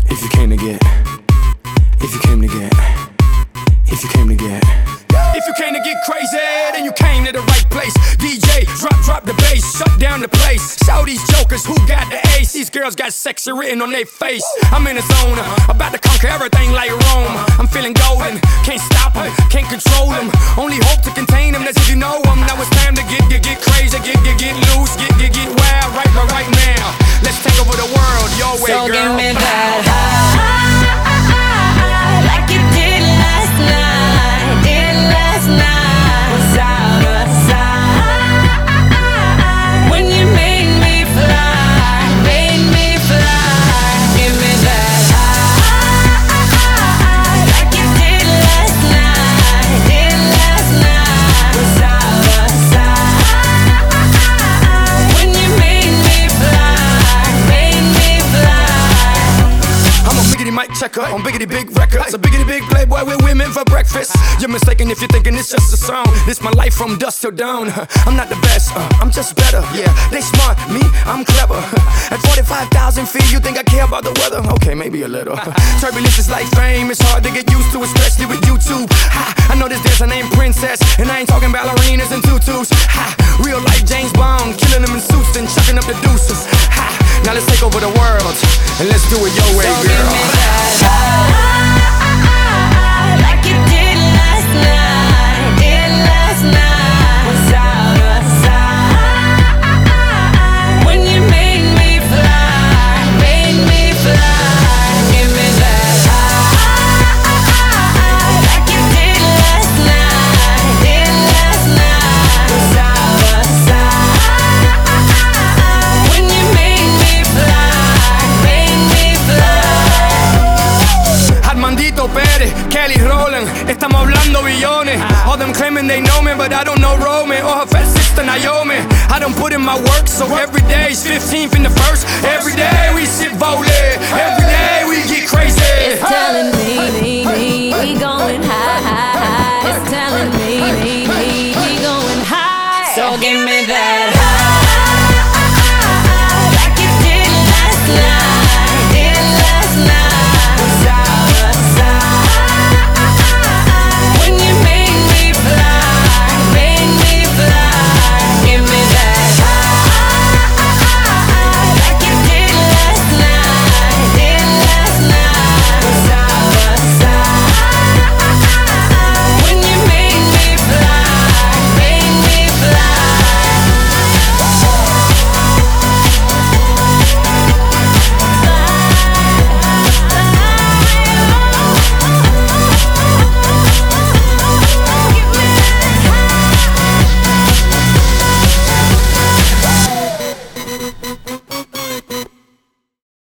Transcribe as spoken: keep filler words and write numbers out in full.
If you came to get, if you came to get, if you came to get. If you came to get crazy, then you came to the right place. D J, drop, drop the bass, shut down the place. Show these jokers who got the ace. These girls got sexy written on their face. I'm in the zone, about to conquer everything like Rome. I'm feeling golden, can't stop them, can't control them. Only hope to contain them, that's if you know them. Now it's time to get, get, get crazy, get, get, get loose, get, get, get wild, right, right, right now. Let's take over the world, your way, so girl. So give me that high, like you did last night, did last night. Was out of sight when you made me fly, made me fly. Give me that high, like you did last night, did last night. Was out of sight when you made me fly, made me fly. I'm a biggity mic checker on biggity big records. A biggity big playboy with women for breakfast. You're mistaken if you're thinking it's just a song. This my life from dusk till dawn. I'm not the best, uh, I'm just better. Yeah, they smart, me, I'm clever. At forty-five thousand feet, you think I care about the weather? Okay, maybe a little. Turbulence is like fame, it's hard to get used to, especially with YouTube. Ha, I know this dancer named Princess, and I ain't talking ballerinas and tutus. Ha, real life James Bond, killing them in suits and chucking up the deuces. Ha, now let's take over the world, and let's do it your way, so girl. Give me that high, like you did last night, did last night. Was out of sight when you made me fly, made me fly. Give me that high, like you did last night, did last night. Was out of sight when you made me fly, made me fly. Armandito Pérez, Kelly Rowland, estamos hablando billones. All them claiming they know me, but I don't know Roman or her fat sister Naomi. I don't put in my work, so every day is fifteenth in the first. Every day we sit vote